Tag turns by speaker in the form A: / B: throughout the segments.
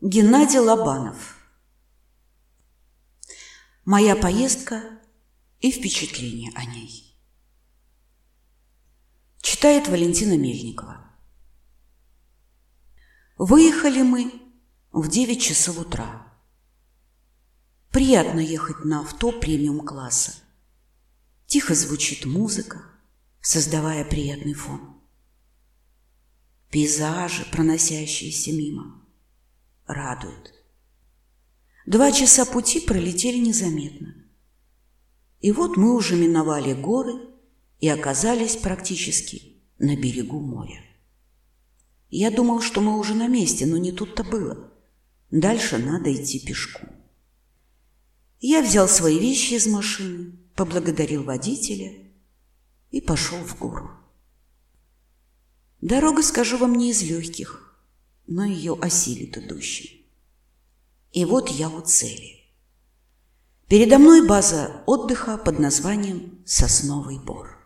A: Геннадий Лобанов. Моя поездка и впечатление о ней. Читает Валентина Мельникова. Выехали мы в 9 часов утра. Приятно ехать на авто премиум-класса. Тихо звучит музыка, создавая приятный фон. Пейзажи, проносящиеся мимо, радуют. 2 часа пути пролетели незаметно. И вот мы уже миновали горы и оказались практически на берегу моря. Я думал, что мы уже на месте, но не тут-то было. Дальше надо идти пешком. Я взял свои вещи из машины, поблагодарил водителя и пошел в гору. Дорога, скажу вам, не из легких, но ее осилит идущий. И вот я у цели. Передо мной база отдыха под названием Сосновый Бор.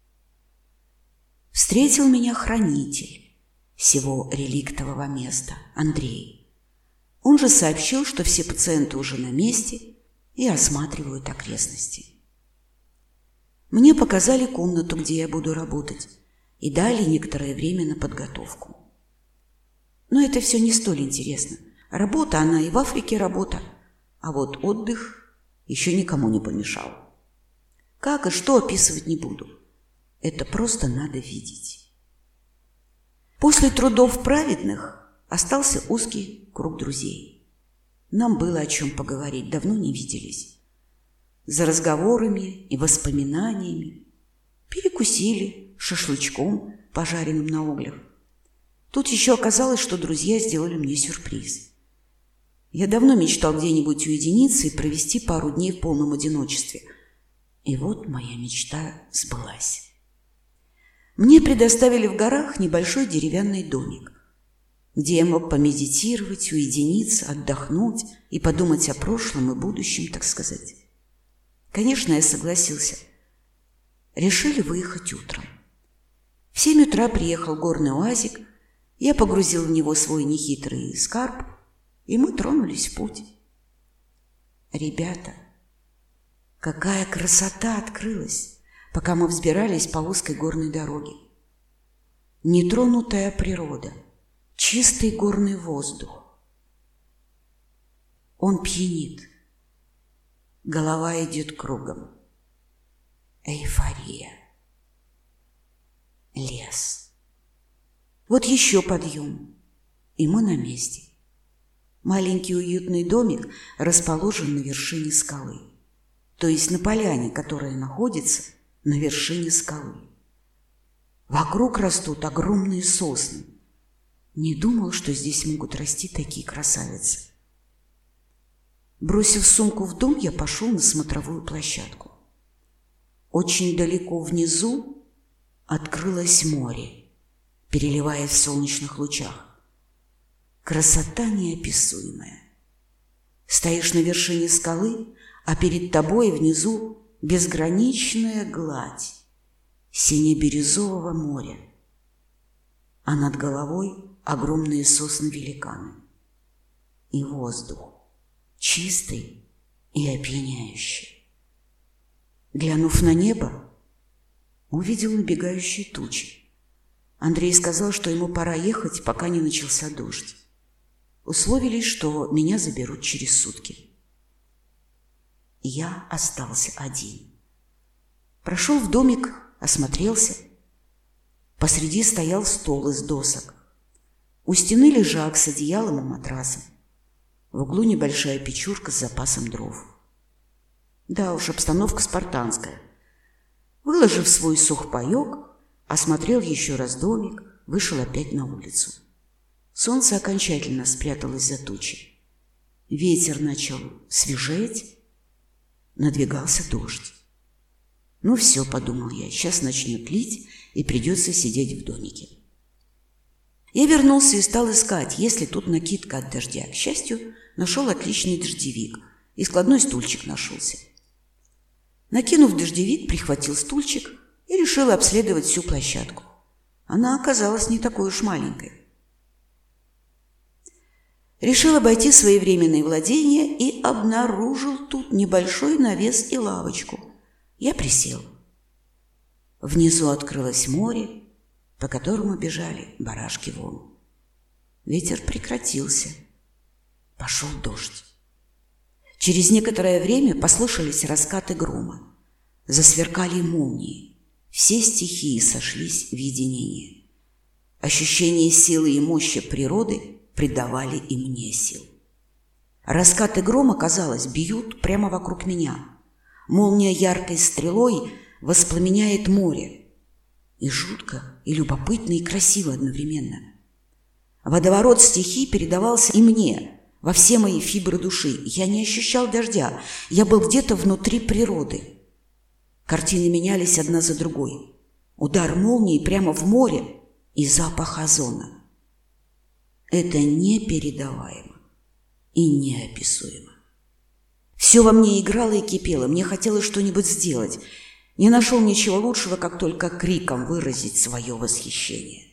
A: Встретил меня хранитель всего реликтового места, Андрей. Он же сообщил, что все пациенты уже на месте и осматривают окрестности. Мне показали комнату, где я буду работать, и дали некоторое время на подготовку. Но это все не столь интересно. Работа, она и в Африке работа, а вот отдых еще никому не помешал. Как и что описывать не буду. Это просто надо видеть. После трудов праведных остался узкий круг друзей. Нам было о чем поговорить, давно не виделись. За разговорами и воспоминаниями перекусили шашлычком, пожаренным на углях. Тут еще оказалось, что друзья сделали мне сюрприз. Я давно мечтал где-нибудь уединиться и провести пару дней в полном одиночестве. И вот моя мечта сбылась. Мне предоставили в горах небольшой деревянный домик, где я мог помедитировать, уединиться, отдохнуть и подумать о прошлом и будущем, так сказать. Конечно, я согласился. Решили выехать утром. В 7 утра приехал горный уазик, я погрузил в него свой нехитрый скарб, и мы тронулись в путь. Ребята, какая красота открылась, пока мы взбирались по узкой горной дороге. Нетронутая природа, чистый горный воздух. Он пьянит, голова идет кругом. Эйфория. Лес. Вот еще подъем, и мы на месте. Маленький уютный домик расположен на вершине скалы, то есть на поляне, которая находится на вершине скалы. Вокруг растут огромные сосны. Не думал, что здесь могут расти такие красавицы. Бросив сумку в дом, я пошел на смотровую площадку. Очень далеко внизу открылось море, переливаясь в солнечных лучах. Красота неописуемая. Стоишь на вершине скалы, а перед тобой внизу безграничная гладь сине-бирюзового моря, а над головой огромные сосны-великаны. И воздух чистый и опьяняющий. Глянув на небо, увидел набегающие тучи. Андрей сказал, что ему пора ехать, пока не начался дождь. Условились, что меня заберут через сутки. Я остался один. Прошел в домик, осмотрелся. Посреди стоял стол из досок. У стены лежак с одеялом и матрасом. В углу небольшая печурка с запасом дров. Да уж, обстановка спартанская. Выложив свой сухпайок, осмотрел еще раз домик, вышел опять на улицу. Солнце окончательно спряталось за тучи. Ветер начал свежеть, надвигался дождь. Ну все, подумал я, сейчас начнет лить и придется сидеть в домике. Я вернулся и стал искать, есть ли тут накидка от дождя. К счастью, нашел отличный дождевик, и складной стульчик нашелся. Накинув дождевик, прихватил стульчик и решил обследовать всю площадку. Она оказалась не такой уж маленькой. Решил обойти своевременные владения и обнаружил тут небольшой навес и лавочку. Я присел. Внизу открылось море, по которому бежали барашки волн. Ветер прекратился. Пошел дождь. Через некоторое время послышались раскаты грома. Засверкали молнии. Все стихии сошлись в единение. Ощущение силы и мощи природы придавали и мне сил. Раскаты грома, казалось, бьют прямо вокруг меня. Молния яркой стрелой воспламеняет море. И жутко, и любопытно, и красиво одновременно. Водоворот стихий передавался и мне, во все мои фибры души. Я не ощущал дождя, я был где-то внутри природы. Картины менялись одна за другой. Удар молнии прямо в море и запах озона. Это непередаваемо и неописуемо. Все во мне играло и кипело, мне хотелось что-нибудь сделать. Не нашел ничего лучшего, как только криком выразить свое восхищение.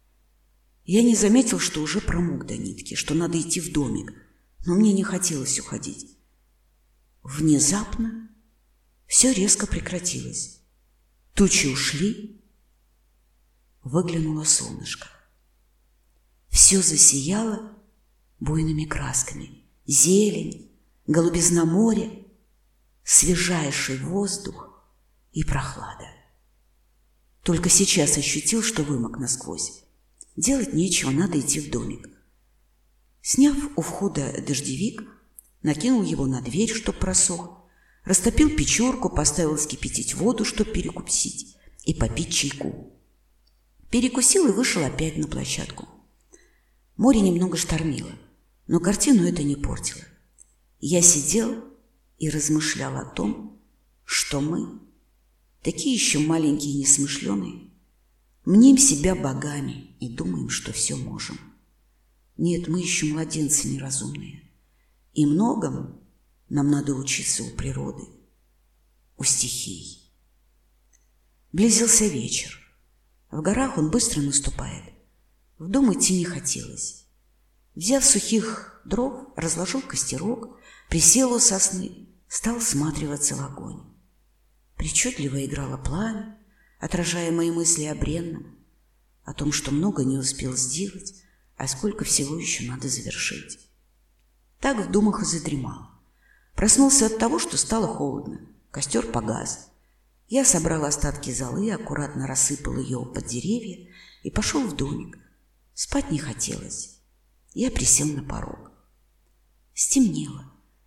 A: Я не заметил, что уже промок до нитки, что надо идти в домик, но мне не хотелось уходить. Внезапно все резко прекратилось. Тучи ушли, выглянуло солнышко. Все засияло буйными красками. Зелень, голубизна моря, свежайший воздух и прохлада. Только сейчас ощутил, что вымок насквозь. Делать нечего, надо идти в домик. Сняв у входа дождевик, накинул его на дверь, чтоб просох, растопил печурку, поставил вскипятить воду, чтоб перекусить и попить чайку. Перекусил и вышел опять на площадку. Море немного штормило, но картину это не портило. Я сидел и размышлял о том, что мы, такие еще маленькие и несмышленые, мним себя богами и думаем, что все можем. Нет, мы еще младенцы неразумные, и многому нам надо учиться у природы, у стихий. Близился вечер. В горах он быстро наступает. В дом идти не хотелось. Взяв сухих дров, разложил костерок, присел у сосны, стал всматриваться в огонь. Причудливо играло пламя, отражая мои мысли о бренном, о том, что много не успел сделать, а сколько всего еще надо завершить. Так в думах и задремал. Проснулся от того, что стало холодно. Костер погас. Я собрал остатки золы, аккуратно рассыпал ее под деревья и пошел в домик. Спать не хотелось. Я присел на порог. Стемнело.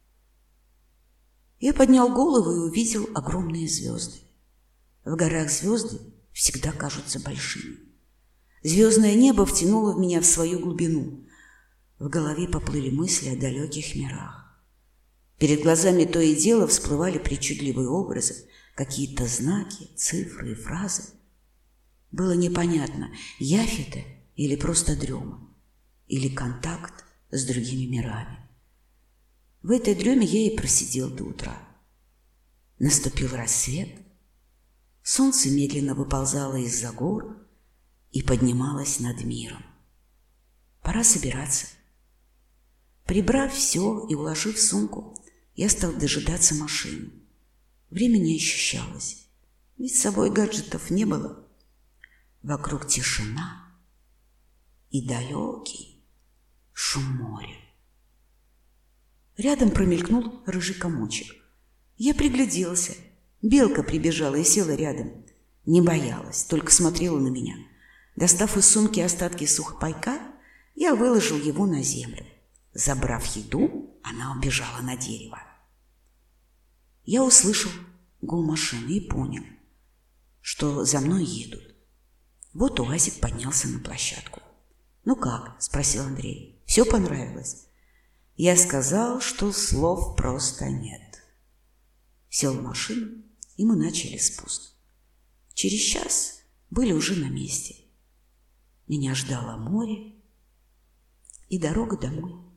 A: Я поднял голову и увидел огромные звезды. В горах звезды всегда кажутся большими. Звездное небо втянуло меня в свою глубину. В голове поплыли мысли о далеких мирах. Перед глазами то и дело всплывали причудливые образы, какие-то знаки, цифры и фразы. Было непонятно, явь это или просто дрема, или контакт с другими мирами. В этой дреме я и просидел до утра. Наступил рассвет. Солнце медленно выползало из-за гор и поднималось над миром. Пора собираться. Прибрав все и уложив в сумку, я стал дожидаться машину. Время не ощущалось, ведь с собой гаджетов не было. Вокруг тишина и далекий шум моря. Рядом промелькнул рыжий комочек. Я пригляделся. Белка прибежала и села рядом. Не боялась, только смотрела на меня. Достав из сумки остатки сухпайка, я выложил его на землю. Забрав еду, она убежала на дерево. Я услышал гул машины и понял, что за мной едут. Вот УАЗик поднялся на площадку. «Ну как?» – спросил Андрей. «Все понравилось?» Я сказал, что слов просто нет. Сел в машину, и мы начали спуск. Через час были уже на месте. Меня ждало море и дорога домой.